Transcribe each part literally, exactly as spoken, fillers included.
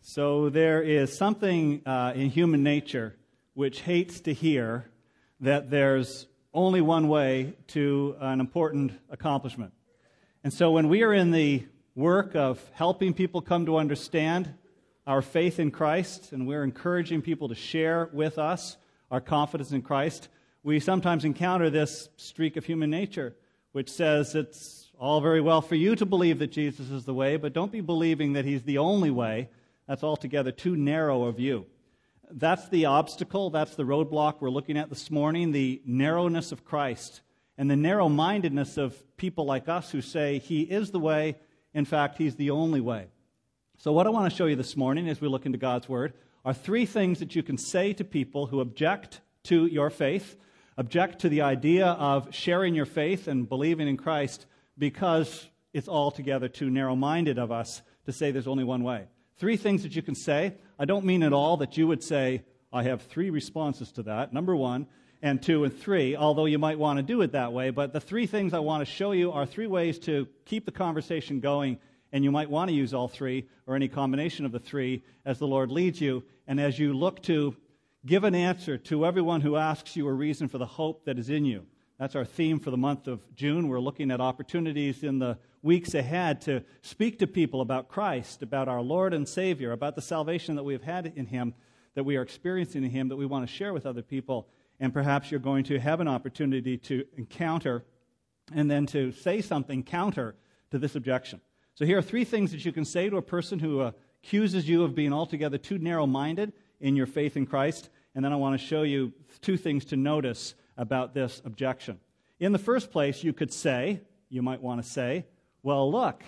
So there is something uh, in human nature which hates to hear that there's only one way to an important accomplishment. And so when we are in the work of helping people come to understand our faith in Christ, and we're encouraging people to share with us our confidence in Christ, we sometimes encounter this streak of human nature which says it's all very well for you to believe that Jesus is the way, but don't be believing that He's the only way. That's altogether too narrow a view. That's the obstacle, that's the roadblock we're looking at this morning, the narrowness of Christ and the narrow-mindedness of people like us who say He is the way, in fact, He's the only way. So what I want to show you this morning as we look into God's Word are three things that you can say to people who object to your faith, object to the idea of sharing your faith and believing in Christ because it's altogether too narrow-minded of us to say there's only one way. Three things that you can say. I don't mean at all that you would say, I have three responses to that, number one, and two, and three, although you might want to do it that way. But the three things I want to show you are three ways to keep the conversation going, and you might want to use all three or any combination of the three as the Lord leads you, and as you look to give an answer to everyone who asks you a reason for the hope that is in you. That's our theme for the month of June. We're looking at opportunities in the weeks ahead to speak to people about Christ, about our Lord and Savior, about the salvation that we've had in Him, that we are experiencing in Him, that we want to share with other people. And perhaps you're going to have an opportunity to encounter and then to say something counter to this objection. So here are three things that you can say to a person who uh, accuses you of being altogether too narrow-minded in your faith in Christ. And then I want to show you two things to notice about this objection. In the first place, you could say, you might want to say, well, look,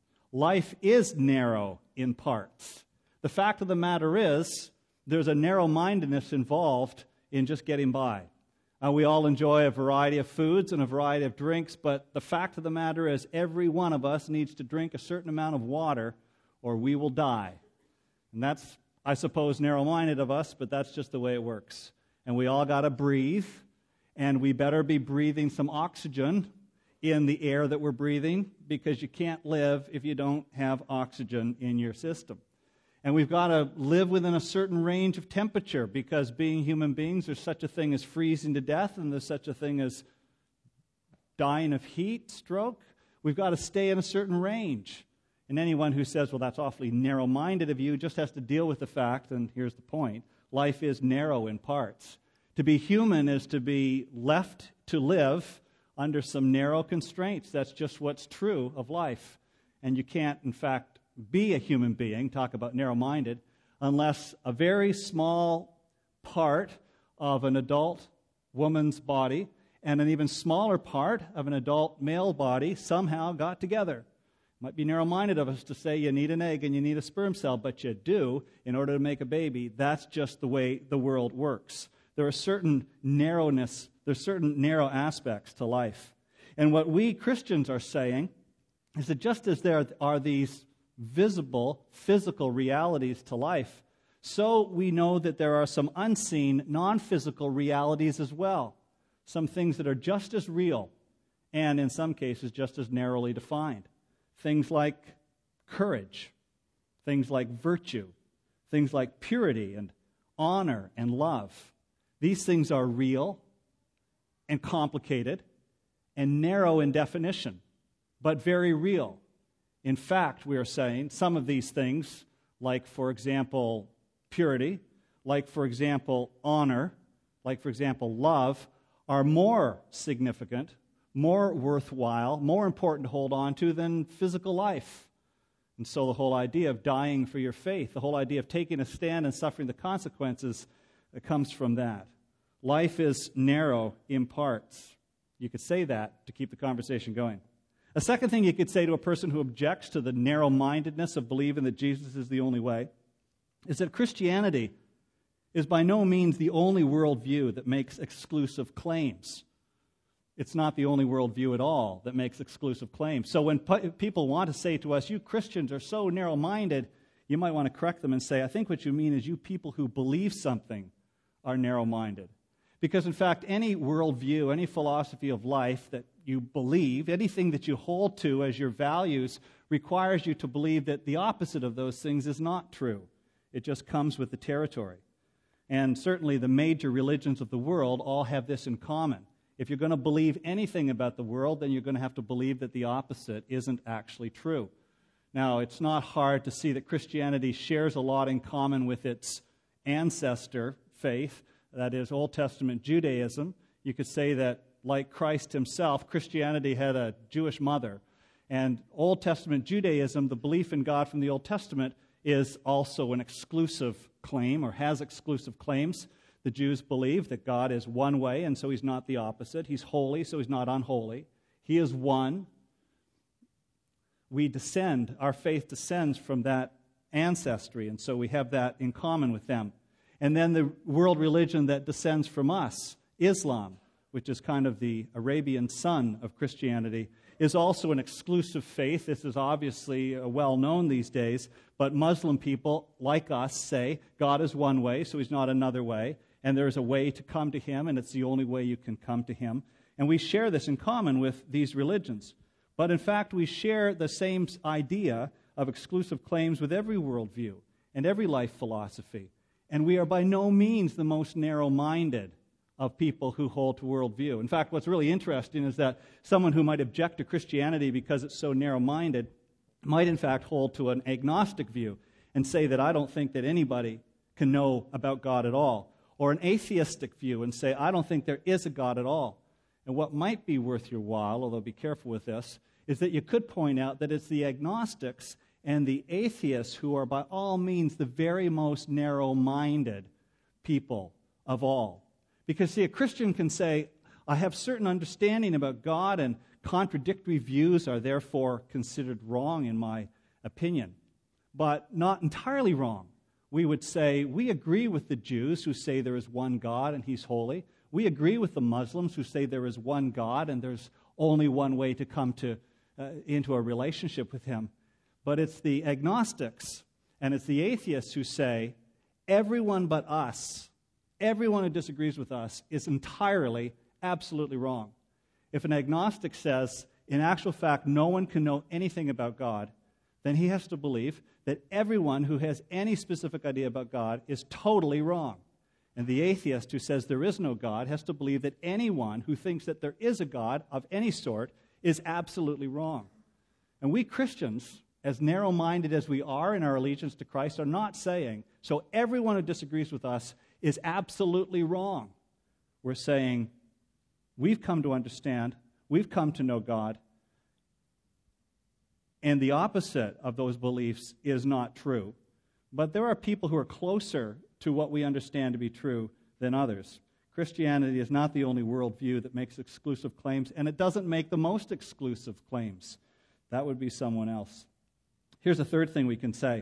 life is narrow in parts. The fact of the matter is, there's a narrow-mindedness involved in just getting by. Uh, we all enjoy a variety of foods and a variety of drinks, but the fact of the matter is, every one of us needs to drink a certain amount of water, or we will die. And that's, I suppose, narrow-minded of us, but that's just the way it works. And we all got to breathe. And we better be breathing some oxygen in the air that we're breathing, because you can't live if you don't have oxygen in your system. And we've got to live within a certain range of temperature, because being human beings, there's such a thing as freezing to death, and there's such a thing as dying of heat stroke. We've got to stay in a certain range. And anyone who says, well, that's awfully narrow-minded of you, just has to deal with the fact, and here's the point, life is narrow in parts. To be human is to be left to live under some narrow constraints. That's just what's true of life. And you can't, in fact, be a human being, talk about narrow-minded, unless a very small part of an adult woman's body and an even smaller part of an adult male body somehow got together. It might be narrow-minded of us to say you need an egg and you need a sperm cell, but you do in order to make a baby. That's just the way the world works. There are certain narrowness, there's certain narrow aspects to life. And what we Christians are saying is that just as there are these visible, physical realities to life, so we know that there are some unseen, non-physical realities as well. Some things that are just as real, and in some cases just as narrowly defined. Things like courage, things like virtue, things like purity and honor and love. These things are real and complicated and narrow in definition, but very real. In fact, we are saying some of these things, like, for example, purity, like, for example, honor, like, for example, love, are more significant, more worthwhile, more important to hold on to than physical life. And so the whole idea of dying for your faith, the whole idea of taking a stand and suffering the consequences, it comes from that. Life is narrow in parts. You could say that to keep the conversation going. A second thing you could say to a person who objects to the narrow-mindedness of believing that Jesus is the only way is that Christianity is by no means the only worldview that makes exclusive claims. It's not the only worldview at all that makes exclusive claims. So when people want to say to us, you Christians are so narrow-minded, you might want to correct them and say, I think what you mean is you people who believe something are narrow-minded. Because, in fact, any worldview, any philosophy of life that you believe, anything that you hold to as your values, requires you to believe that the opposite of those things is not true. It just comes with the territory. And certainly the major religions of the world all have this in common. If you're going to believe anything about the world, then you're going to have to believe that the opposite isn't actually true. Now, it's not hard to see that Christianity shares a lot in common with its ancestor faith, that is Old Testament Judaism. You could say that, like Christ himself, Christianity had a Jewish mother. And Old Testament Judaism, the belief in God from the Old Testament, is also an exclusive claim, or has exclusive claims. The Jews believe that God is one way, and so he's not the opposite. He's holy, so he's not unholy. He is one. We descend, our faith descends from that ancestry, and so we have that in common with them. And then the world religion that descends from us, Islam, which is kind of the Arabian son of Christianity, is also an exclusive faith. This is obviously uh, well known these days, but Muslim people, like us, say God is one way, so he's not another way, and there's a way to come to him, and it's the only way you can come to him. And we share this in common with these religions. But in fact, we share the same idea of exclusive claims with every worldview and every life philosophy. And we are by no means the most narrow-minded of people who hold to worldview. In fact, what's really interesting is that someone who might object to Christianity because it's so narrow-minded might in fact hold to an agnostic view and say that I don't think that anybody can know about God at all. Or an atheistic view and say, I don't think there is a God at all. And what might be worth your while, although be careful with this, is that you could point out that it's the agnostics and the atheists who are by all means the very most narrow-minded people of all. Because, see, a Christian can say, I have certain understanding about God, and contradictory views are therefore considered wrong in my opinion. But not entirely wrong. We would say, we agree with the Jews who say there is one God and he's holy. We agree with the Muslims who say there is one God and there's only one way to come to uh, into a relationship with him. But it's the agnostics and it's the atheists who say, everyone but us, everyone who disagrees with us is entirely, absolutely wrong. If an agnostic says, in actual fact, no one can know anything about God, then he has to believe that everyone who has any specific idea about God is totally wrong. And the atheist who says there is no God has to believe that anyone who thinks that there is a God of any sort is absolutely wrong. And we Christians, as narrow-minded as we are in our allegiance to Christ, are not saying, so everyone who disagrees with us is absolutely wrong. We're saying, we've come to understand, we've come to know God, and the opposite of those beliefs is not true. But there are people who are closer to what we understand to be true than others. Christianity is not the only worldview that makes exclusive claims, and it doesn't make the most exclusive claims. That would be someone else. Here's a third thing we can say.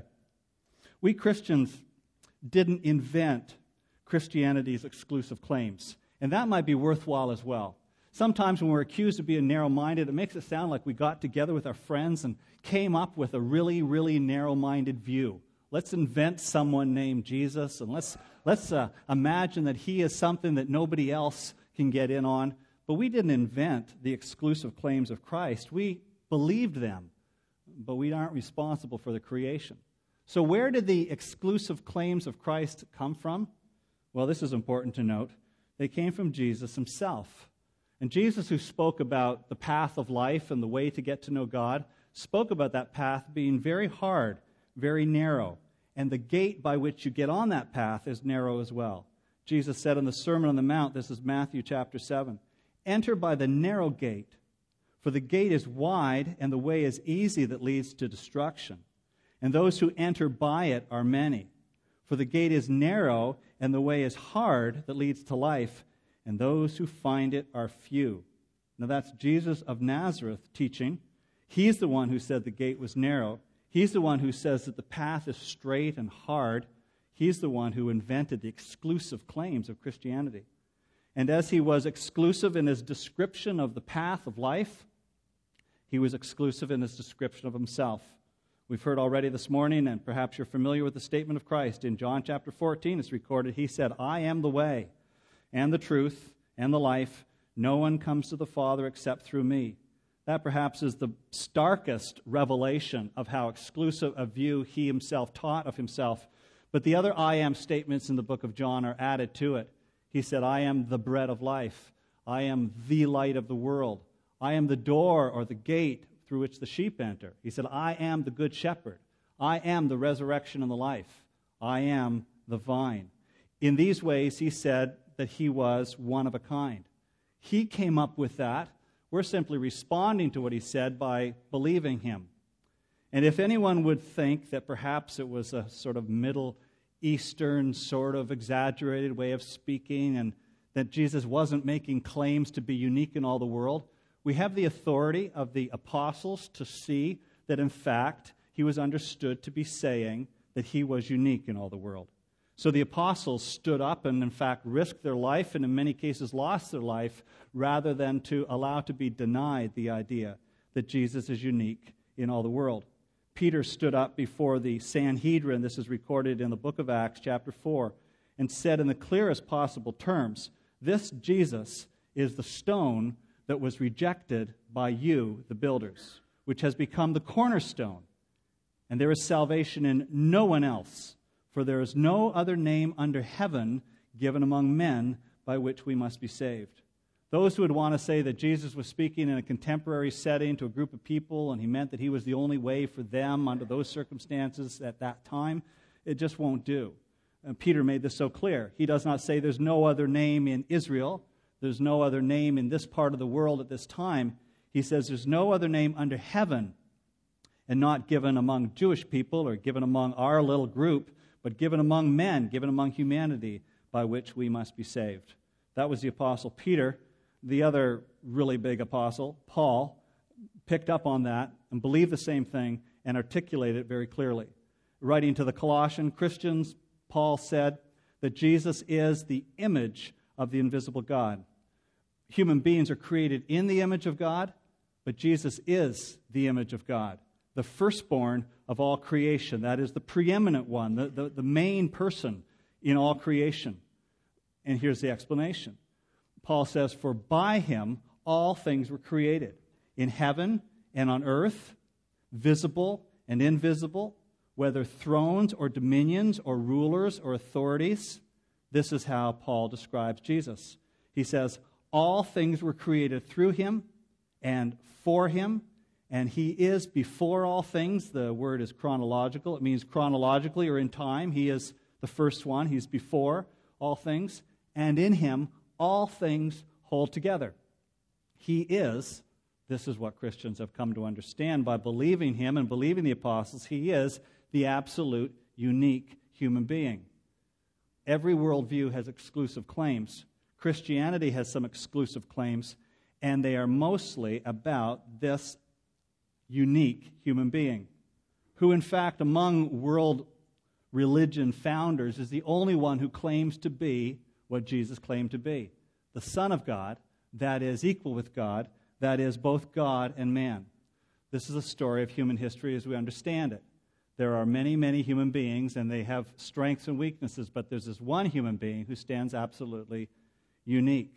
We Christians didn't invent Christianity's exclusive claims, and that might be worthwhile as well. Sometimes when we're accused of being narrow-minded, it makes it sound like we got together with our friends and came up with a really, really narrow-minded view. Let's invent someone named Jesus, and let's let's uh, imagine that he is something that nobody else can get in on. But we didn't invent the exclusive claims of Christ. We believed them, but we aren't responsible for the creation. So where did the exclusive claims of Christ come from? Well, this is important to note. They came from Jesus himself. And Jesus, who spoke about the path of life and the way to get to know God, spoke about that path being very hard, very narrow. And the gate by which you get on that path is narrow as well. Jesus said in the Sermon on the Mount, this is Matthew chapter seven, enter by the narrow gate, for the gate is wide and the way is easy that leads to destruction. And those who enter by it are many. For the gate is narrow and the way is hard that leads to life, and those who find it are few. Now that's Jesus of Nazareth teaching. He's the one who said the gate was narrow. He's the one who says that the path is straight and hard. He's the one who invented the exclusive claims of Christianity. And as he was exclusive in his description of the path of life, he was exclusive in his description of himself. We've heard already this morning, and perhaps you're familiar with the statement of Christ. In John chapter fourteen, it's recorded, he said, I am the way and the truth and the life. No one comes to the Father except through me. That perhaps is the starkest revelation of how exclusive a view he himself taught of himself. But the other I am statements in the book of John are added to it. He said, I am the bread of life. I am the light of the world. I am the door or the gate through which the sheep enter. He said, I am the good shepherd. I am the resurrection and the life. I am the vine. In these ways, he said that he was one of a kind. He came up with that. We're simply responding to what he said by believing him. And if anyone would think that perhaps it was a sort of Middle Eastern sort of exaggerated way of speaking and that Jesus wasn't making claims to be unique in all the world, we have the authority of the apostles to see that in fact he was understood to be saying that he was unique in all the world. So the apostles stood up and in fact risked their life and in many cases lost their life rather than to allow to be denied the idea that Jesus is unique in all the world. Peter stood up before the Sanhedrin, this is recorded in the book of Acts chapter four, and said in the clearest possible terms, this Jesus is the stone that was rejected by you, the builders, which has become the cornerstone. And there is salvation in no one else, for there is no other name under heaven given among men by which we must be saved. Those who would want to say that Jesus was speaking in a contemporary setting to a group of people and he meant that he was the only way for them under those circumstances at that time, it just won't do. And Peter made this so clear. He does not say there's no other name in Israel, there's no other name in this part of the world at this time. He says there's no other name under heaven, and not given among Jewish people or given among our little group, but given among men, given among humanity, by which we must be saved. That was the Apostle Peter. The other really big apostle, Paul, picked up on that and believed the same thing and articulated it very clearly. Writing to the Colossian Christians, Paul said that Jesus is the image of the invisible God. Human beings are created in the image of God, but Jesus is the image of God, the firstborn of all creation. That is the preeminent one, the, the, the main person in all creation. And here's the explanation. Paul says, for by him all things were created, in heaven and on earth, visible and invisible, whether thrones or dominions or rulers or authorities. This is how Paul describes Jesus. He says, all things were created through him and for him, and he is before all things. The word is chronological. It means chronologically or in time. He is the first one. He's before all things. And in him, all things hold together. He is, this is what Christians have come to understand by believing him and believing the apostles, he is the absolute, unique human being. Every worldview has exclusive claims. Christianity has some exclusive claims, and they are mostly about this unique human being, who in fact among world religion founders is the only one who claims to be what Jesus claimed to be, the Son of God, that is equal with God, that is both God and man. This is a story of human history as we understand it. There are many, many human beings, and they have strengths and weaknesses, but there's this one human being who stands absolutely unique.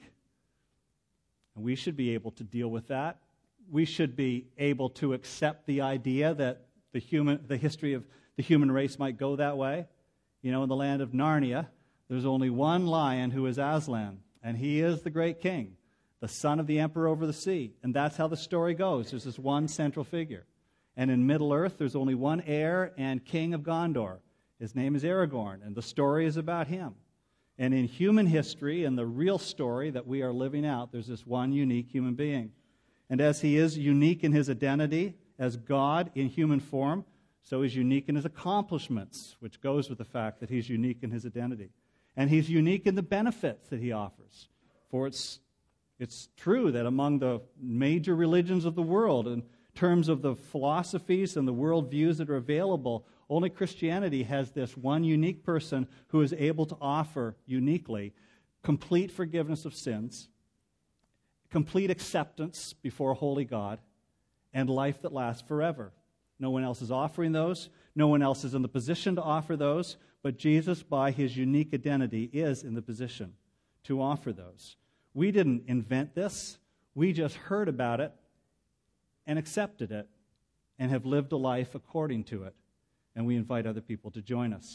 And we should be able to deal with that. We should be able to accept the idea that the human, the history of the human race might go that way. You know, in the land of Narnia, there's only one lion who is Aslan, and he is the great king, the son of the emperor over the sea. And that's how the story goes. There's this one central figure. And in Middle-earth, there's only one heir and king of Gondor. His name is Aragorn, and the story is about him. And in human history, and the real story that we are living out, there's this one unique human being. And as he is unique in his identity as God in human form, so he's unique in his accomplishments, which goes with the fact that he's unique in his identity. And he's unique in the benefits that he offers. For it's, it's true that among the major religions of the world, in terms of the philosophies and the worldviews that are available, only Christianity has this one unique person who is able to offer uniquely complete forgiveness of sins, complete acceptance before a holy God, and life that lasts forever. No one else is offering those. No one else is in the position to offer those. But Jesus, by his unique identity, is in the position to offer those. We didn't invent this. We just heard about it and accepted it and have lived a life according to it. And we invite other people to join us.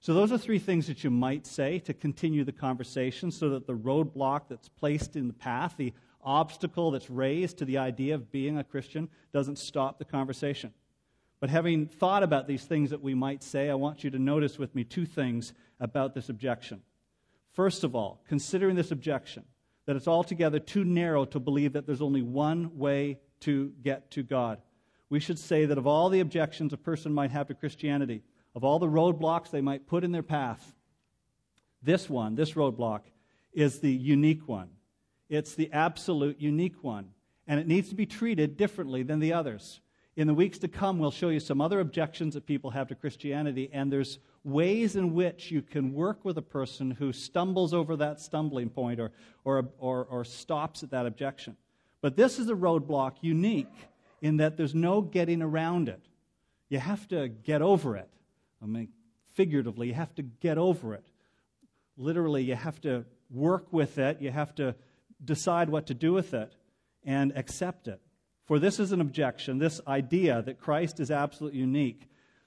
So those are three things that you might say to continue the conversation so that the roadblock that's placed in the path, the obstacle that's raised to the idea of being a Christian, doesn't stop the conversation. But having thought about these things that we might say, I want you to notice with me two things about this objection. First of all, considering this objection, that it's altogether too narrow to believe that there's only one way to get to God. We should say that of all the objections a person might have to Christianity, of all the roadblocks they might put in their path, this one, this roadblock, is the unique one. It's the absolute unique one, and it needs to be treated differently than the others. In the weeks to come, we'll show you some other objections that people have to Christianity, and there's ways in which you can work with a person who stumbles over that stumbling point or, or, or, or stops at that objection. But this is a roadblock unique in that there's no getting around it. You have to get over it. I mean, figuratively, you have to get over it. Literally, you have to work with it. You have to decide what to do with it and accept it. For this is an objection, this idea that Christ is absolutely unique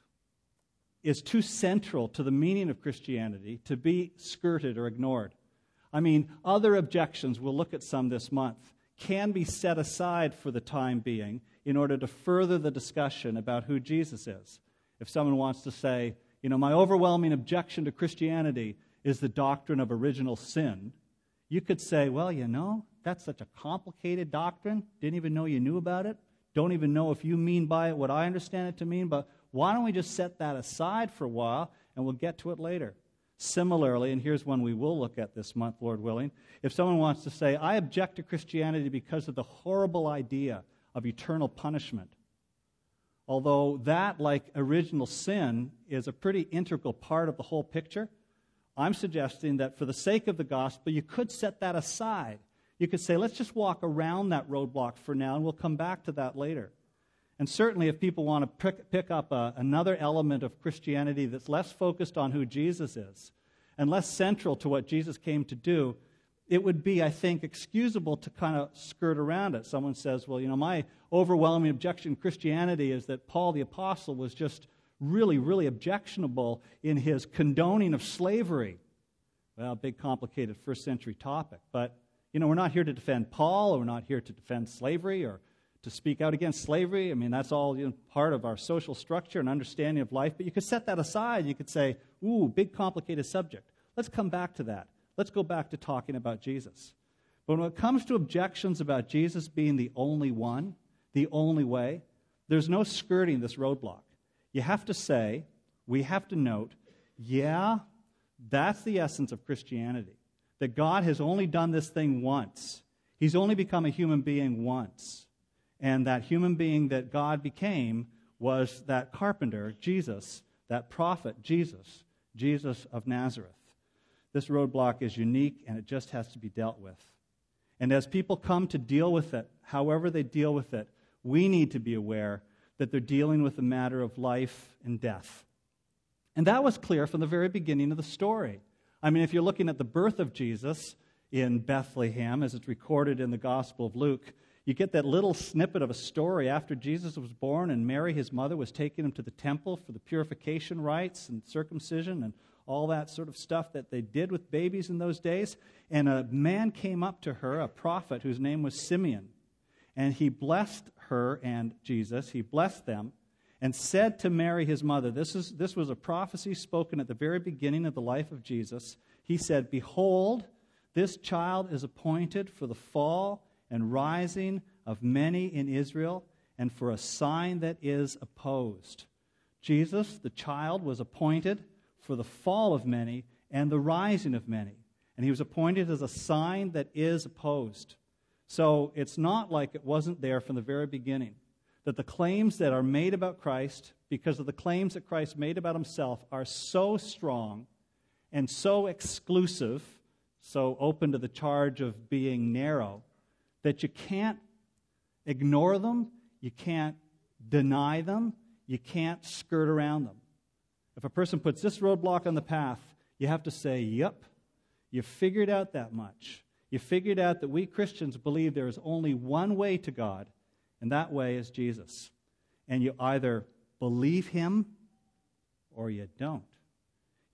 is too central to the meaning of Christianity to be skirted or ignored. I mean, other objections, we'll look at some this month, can be set aside for the time being in order to further the discussion about who Jesus is. If someone wants to say, you know, my overwhelming objection to Christianity is the doctrine of original sin, you could say, well, you know, that's such a complicated doctrine. Didn't even know you knew about it. Don't even know if you mean by it what I understand it to mean, but why don't we just set that aside for a while and we'll get to it later. Similarly, and here's one we will look at this month, Lord willing, if someone wants to say, I object to Christianity because of the horrible idea of eternal punishment, although that, like original sin, is a pretty integral part of the whole picture, I'm suggesting that for the sake of the gospel, you could set that aside. You could say, let's just walk around that roadblock for now, and we'll come back to that later. And certainly if people want to pick, pick up a, another element of Christianity that's less focused on who Jesus is and less central to what Jesus came to do, it would be, I think, excusable to kind of skirt around it. Someone says, well, you know, my overwhelming objection to Christianity is that Paul the Apostle was just really, really objectionable in his condoning of slavery. Well, big, complicated first century topic. But, you know, we're not here to defend Paul, or we're not here to defend slavery or to speak out against slavery. I mean, that's all, you know, part of our social structure and understanding of life. But you could set that aside. You could say, ooh, big, complicated subject. Let's come back to that. Let's go back to talking about Jesus. But when it comes to objections about Jesus being the only one, the only way, there's no skirting this roadblock. You have to say, we have to note, yeah, that's the essence of Christianity. That God has only done this thing once. He's only become a human being once. And that human being that God became was that carpenter, Jesus, that prophet, Jesus, Jesus of Nazareth. This roadblock is unique, and it just has to be dealt with. And as people come to deal with it, however they deal with it, we need to be aware that they're dealing with a matter of life and death. And that was clear from the very beginning of the story. I mean, if you're looking at the birth of Jesus in Bethlehem, as it's recorded in the Gospel of Luke, you get that little snippet of a story after Jesus was born and Mary, his mother, was taking him to the temple for the purification rites and circumcision and all that sort of stuff that they did with babies in those days. And a man came up to her, a prophet whose name was Simeon, and he blessed her and Jesus. He blessed them and said to Mary, his mother, this is this was a prophecy spoken at the very beginning of the life of Jesus. He said, behold, this child is appointed for the fall and rising of many in Israel, and for a sign that is opposed. Jesus, the child, was appointed for the fall of many and the rising of many. And he was appointed as a sign that is opposed. So it's not like it wasn't there from the very beginning, that the claims that are made about Christ, because of the claims that Christ made about himself, are so strong and so exclusive, so open to the charge of being narrow, that you can't ignore them, you can't deny them, you can't skirt around them. If a person puts this roadblock on the path, you have to say, yep, you figured out that much. You figured out that we Christians believe there is only one way to God, and that way is Jesus. And you either believe him or you don't.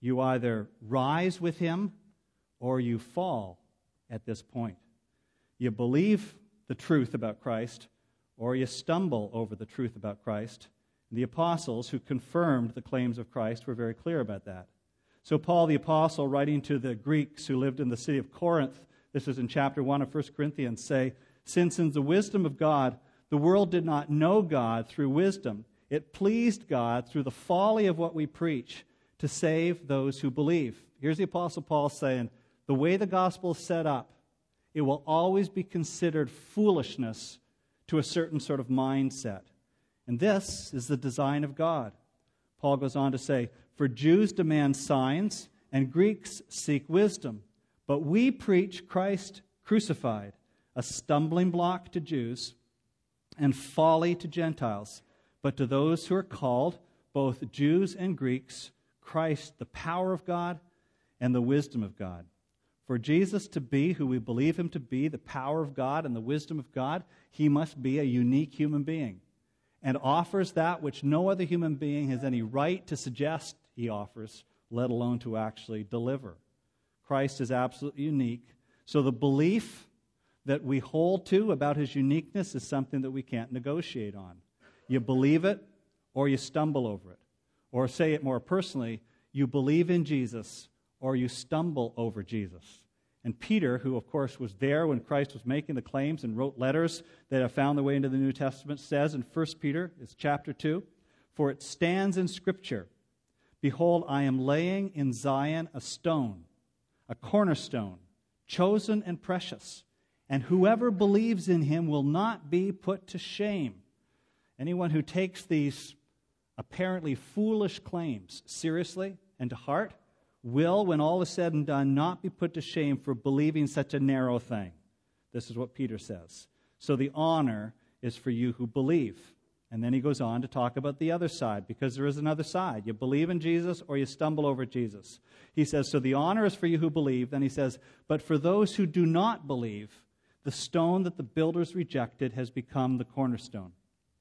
You either rise with him or you fall at this point. You believe the truth about Christ or you stumble over the truth about Christ. The apostles who confirmed the claims of Christ were very clear about that. So Paul the apostle, writing to the Greeks who lived in the city of Corinth, this is in chapter one of First Corinthians, say, "Since in the wisdom of God, the world did not know God through wisdom, it pleased God through the folly of what we preach to save those who believe." Here's the apostle Paul saying, the way the gospel is set up, it will always be considered foolishness to a certain sort of mindset. And this is the design of God. Paul goes on to say, "For Jews demand signs, and Greeks seek wisdom. But we preach Christ crucified, a stumbling block to Jews and folly to Gentiles. But to those who are called, both Jews and Greeks, Christ, the power of God and the wisdom of God." For Jesus to be who we believe him to be, the power of God and the wisdom of God, he must be a unique human being and offers that which no other human being has any right to suggest he offers, let alone to actually deliver. Christ is absolutely unique. So the belief that we hold to about his uniqueness is something that we can't negotiate on. You believe it or you stumble over it. Or say it more personally, you believe in Jesus or you stumble over Jesus. And Peter, who of course was there when Christ was making the claims and wrote letters that have found their way into the New Testament, says in First Peter, it's chapter two, "For it stands in Scripture, behold, I am laying in Zion a stone, a cornerstone, chosen and precious, and whoever believes in him will not be put to shame." Anyone who takes these apparently foolish claims seriously and to heart will, when all is said and done, not be put to shame for believing such a narrow thing. This is what Peter says. So the honor is for you who believe. And then he goes on to talk about the other side, because there is another side. You believe in Jesus or you stumble over Jesus. He says, so the honor is for you who believe. Then he says, but for those who do not believe, the stone that the builders rejected has become the cornerstone,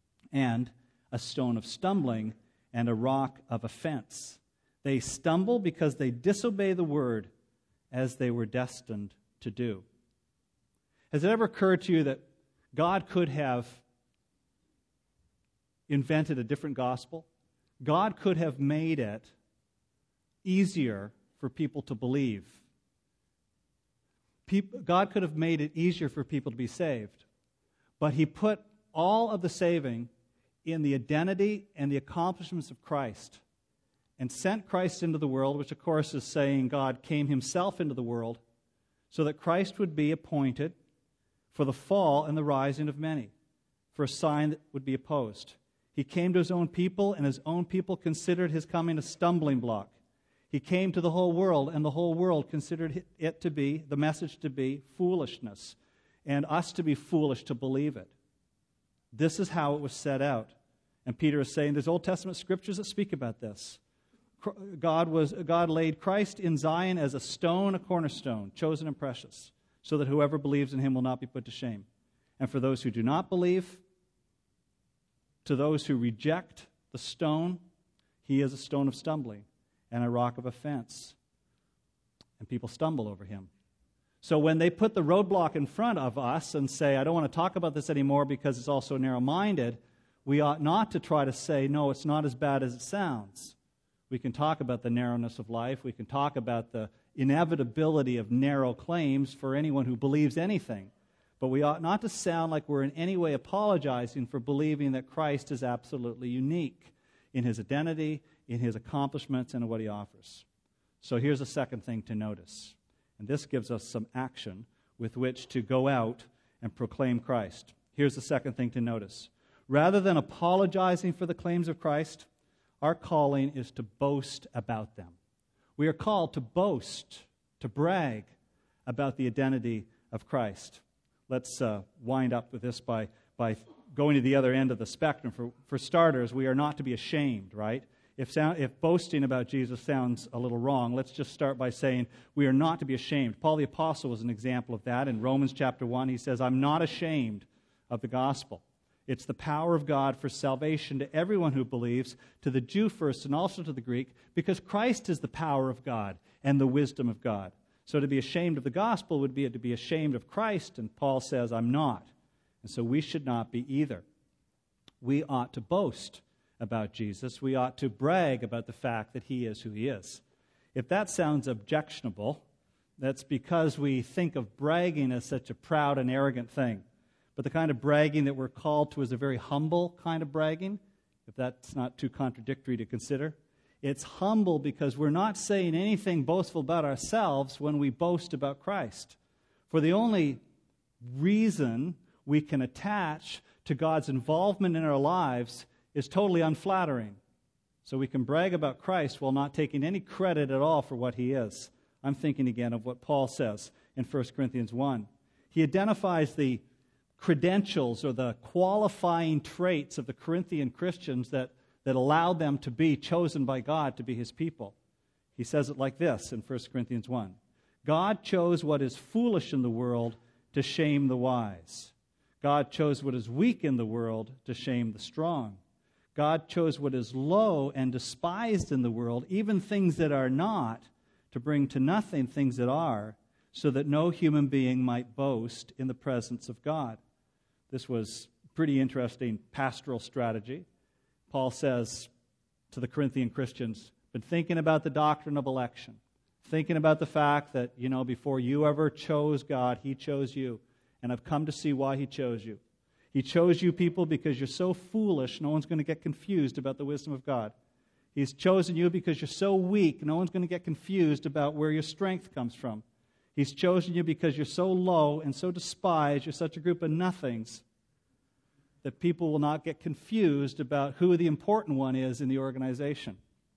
and a stone of stumbling and a rock of offense. They stumble because they disobey the word as they were destined to do. Has it ever occurred to you that God could have invented a different gospel? God could have made it easier for people to believe. God could have made it easier for people to be saved. But he put all of the saving in the identity and the accomplishments of Christ, and sent Christ into the world, which of course is saying God came himself into the world, so that Christ would be appointed for the fall and the rising of many, for a sign that would be opposed. He came to his own people, and his own people considered his coming a stumbling block. He came to the whole world, and the whole world considered it to be, the message to be, foolishness, and us to be foolish to believe it. This is how it was set out. And Peter is saying there's Old Testament scriptures that speak about this. God was God laid Christ in Zion as a stone, a cornerstone, chosen and precious, so that whoever believes in him will not be put to shame. And for those who do not believe, to those who reject the stone, he is a stone of stumbling and a rock of offense. And people stumble over him. So when they put the roadblock in front of us and say, I don't want to talk about this anymore because it's all so narrow-minded, we ought not to try to say, no, it's not as bad as it sounds. We can talk about the narrowness of life. We can talk about the inevitability of narrow claims for anyone who believes anything. But we ought not to sound like we're in any way apologizing for believing that Christ is absolutely unique in his identity, in his accomplishments, and in what he offers. So here's a second thing to notice. And this gives us some action with which to go out and proclaim Christ. Here's the second thing to notice. Rather than apologizing for the claims of Christ, our calling is to boast about them. We are called to boast, to brag about the identity of Christ. Let's uh, wind up with this by, by going to the other end of the spectrum. For, for starters, we are not to be ashamed, right? If, sound, if boasting about Jesus sounds a little wrong, let's just start by saying we are not to be ashamed. Paul the Apostle was an example of that. In Romans chapter one, he says, I'm not ashamed of the gospel. It's the power of God for salvation to everyone who believes, to the Jew first and also to the Greek, because Christ is the power of God and the wisdom of God. So to be ashamed of the gospel would be to be ashamed of Christ, and Paul says, I'm not. And so we should not be either. We ought to boast about Jesus. We ought to brag about the fact that he is who he is. If that sounds objectionable, that's because we think of bragging as such a proud and arrogant thing. But the kind of bragging that we're called to is a very humble kind of bragging, if that's not too contradictory to consider. It's humble because we're not saying anything boastful about ourselves when we boast about Christ. For the only reason we can attach to God's involvement in our lives is totally unflattering. So we can brag about Christ while not taking any credit at all for what he is. I'm thinking again of what Paul says in First Corinthians one. He identifies the credentials or the qualifying traits of the Corinthian Christians that, that allowed them to be chosen by God to be his people. He says it like this in First Corinthians one. God chose what is foolish in the world to shame the wise. God chose what is weak in the world to shame the strong. God chose what is low and despised in the world, even things that are not, to bring to nothing things that are, so that no human being might boast in the presence of God. This was pretty interesting pastoral strategy. Paul says to the Corinthian Christians, been thinking about the doctrine of election, thinking about the fact that, you know, before you ever chose God, he chose you. And I've come to see why he chose you. He chose you people because you're so foolish, no one's going to get confused about the wisdom of God. He's chosen you because you're so weak, no one's going to get confused about where your strength comes from. He's chosen you because you're so low and so despised, you're such a group of nothings, that people will not get confused about who the important one is in the organization.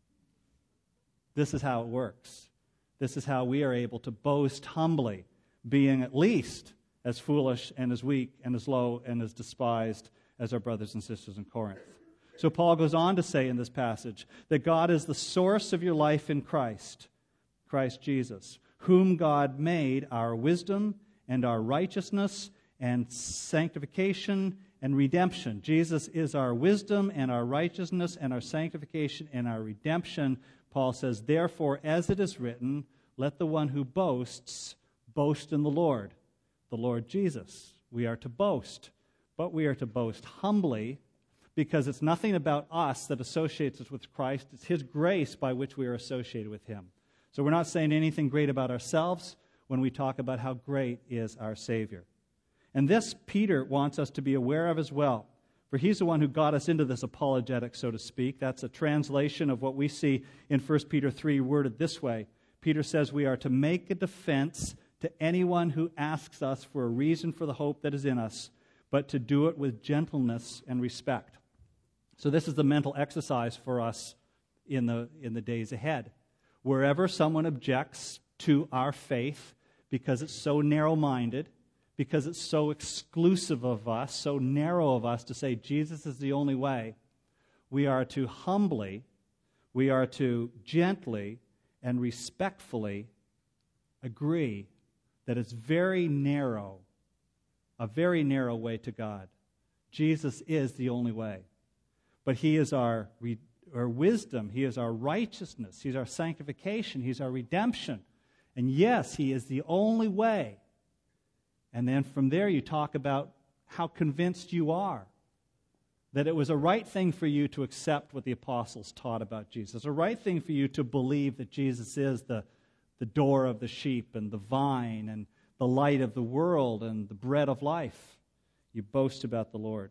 This is how it works. This is how we are able to boast humbly, being at least as foolish and as weak and as low and as despised as our brothers and sisters in Corinth. So Paul goes on to say in this passage that God is the source of your life in Christ, Christ Jesus, whom God made our wisdom and our righteousness and sanctification and redemption. Jesus is our wisdom and our righteousness and our sanctification and our redemption. Paul says, therefore, as it is written, let the one who boasts boast in the Lord. The Lord Jesus. We are to boast, but we are to boast humbly because it's nothing about us that associates us with Christ. It's his grace by which we are associated with him. So we're not saying anything great about ourselves when we talk about how great is our Savior. And this Peter wants us to be aware of as well, for he's the one who got us into this apologetic, so to speak. That's a translation of what we see in First Peter three worded this way. Peter says we are to make a defense to anyone who asks us for a reason for the hope that is in us, but to do it with gentleness and respect. So this is the mental exercise for us in the, in the days ahead. Wherever someone objects to our faith because it's so narrow-minded, because it's so exclusive of us, so narrow of us to say Jesus is the only way, we are to humbly, we are to gently and respectfully agree that it's very narrow, a very narrow way to God. Jesus is the only way. But he is our, re- our wisdom. He is our righteousness. He's our sanctification. He's our redemption. And yes, he is the only way. And then from there you talk about how convinced you are that it was a right thing for you to accept what the apostles taught about Jesus, a right thing for you to believe that Jesus is the the door of the sheep and the vine and the light of the world and the bread of life. You boast about the Lord.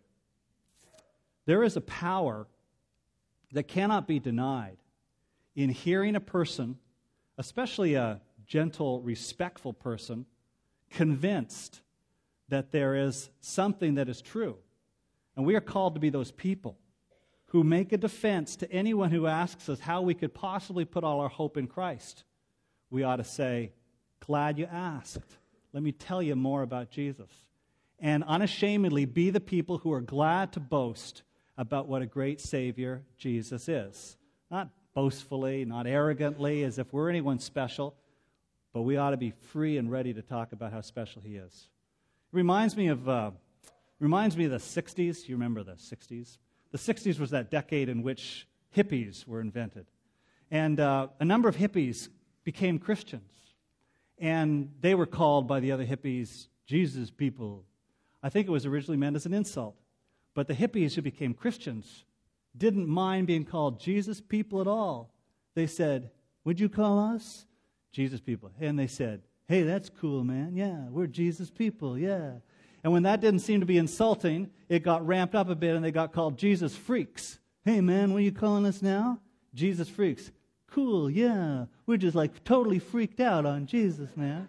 There is a power that cannot be denied in hearing a person, especially a gentle, respectful person, convinced that there is something that is true. And we are called to be those people who make a defense to anyone who asks us how we could possibly put all our hope in Christ. We ought to say, glad you asked. Let me tell you more about Jesus. And unashamedly be the people who are glad to boast about what a great Savior Jesus is. Not boastfully, not arrogantly, as if we're anyone special, but we ought to be free and ready to talk about how special he is. It reminds me of, uh, Reminds me of the sixties. You remember the sixties? The sixties was that decade in which hippies were invented. And uh, a number of hippies became Christians. And they were called by the other hippies Jesus people. I think it was originally meant as an insult. But the hippies who became Christians didn't mind being called Jesus people at all. They said, would you call us Jesus people? And they said, hey, that's cool, man. Yeah, we're Jesus people, yeah. And when that didn't seem to be insulting, it got ramped up a bit and they got called Jesus freaks. Hey, man, what are you calling us now? Jesus freaks. Cool, yeah. We're just like totally freaked out on Jesus, man.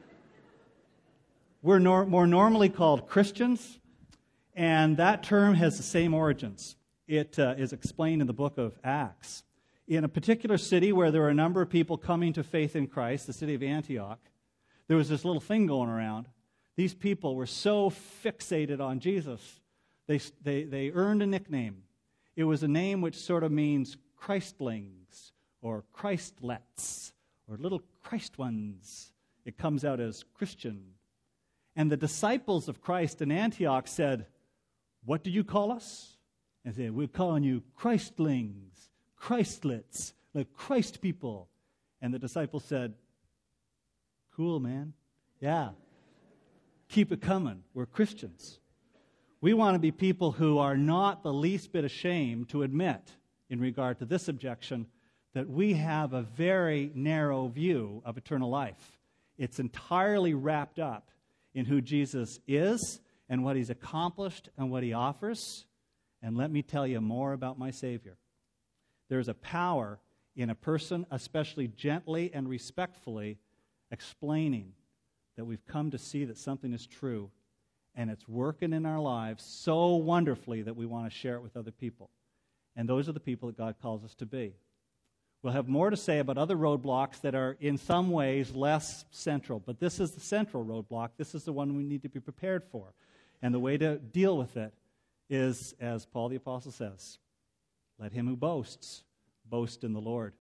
We're nor- more normally called Christians, and that term has the same origins. It uh, is explained in the book of Acts. In a particular city where there were a number of people coming to faith in Christ, the city of Antioch, there was this little thing going around. These people were so fixated on Jesus, they, they, they earned a nickname. It was a name which sort of means Christlings or Christlets or little Christ ones. It comes out as Christian. And the disciples of Christ in Antioch said, what do you call us? And they said, we're calling you Christlings, Christlets, like Christ people. And the disciples said, cool, man. Yeah. Keep it coming. We're Christians. We want to be people who are not the least bit ashamed to admit, in regard to this objection, that we have a very narrow view of eternal life. It's entirely wrapped up in who Jesus is and what he's accomplished and what he offers. And let me tell you more about my Savior. There's a power in a person, especially gently and respectfully, explaining that we've come to see that something is true, and it's working in our lives so wonderfully that we want to share it with other people. And those are the people that God calls us to be. We'll have more to say about other roadblocks that are in some ways less central, but this is the central roadblock. This is the one we need to be prepared for. And the way to deal with it is, as Paul the Apostle says, let him who boasts boast in the Lord.